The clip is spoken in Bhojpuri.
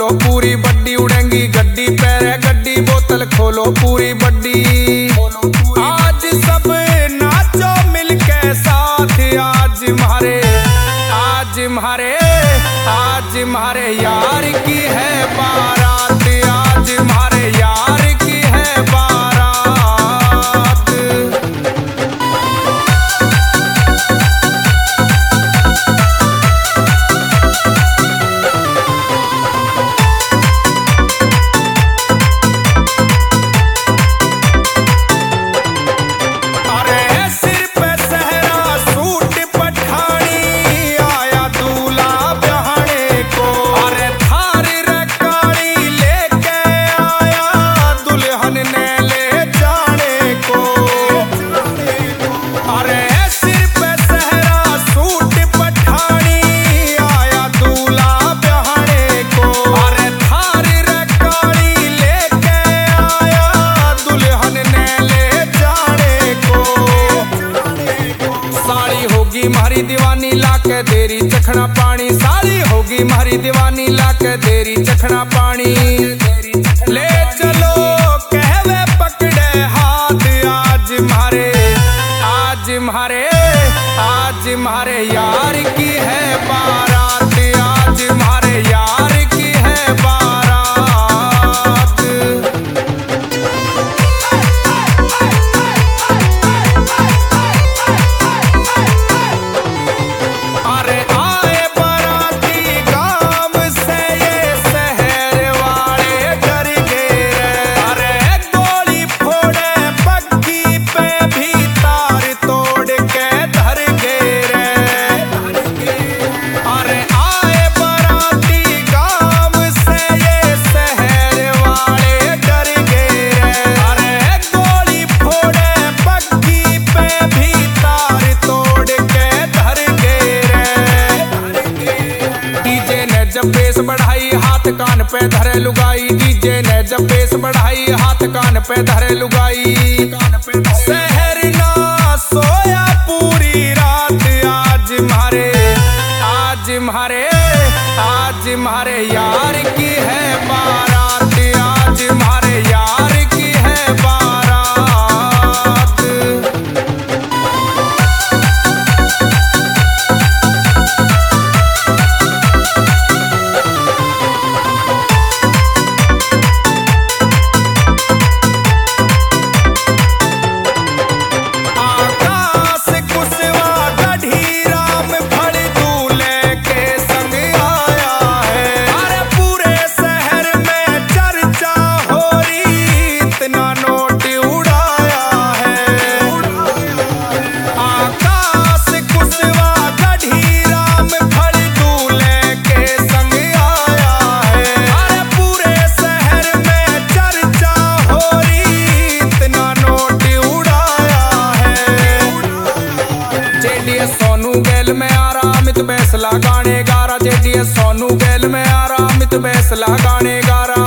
पूरी बड्डी उड़ेंगी गड्डी पैरे गड्डी बोतल खोलो पूरी बड्डी। आज सब नाचो मिलके साथ आज म्हारे यार की है बारात आज म्हारे यार की है बारात। म्हारी दीवानी लाके देरी चखना पानी साली होगी म्हारी दीवानी लाके देरी चखना पानी। ले चलो कहवे पकड़े हाथ आज म्हारे यार की है बारात आज म्हारे यार की है बारात। जब बेस बढ़ाई हाथ कान पे धरे लुगाई डीजे ने जब बेस बढ़ाई हाथ कान पे धरे लुगाई। शहर ना सोया पूरी रात आज म्हारे यार की है बारात आज म्हारे यार की है बारात। सोनू गैल में आरामित बैसला गाने गारा जेडी सोनू गैल में आरामित बैसला गाने गारा।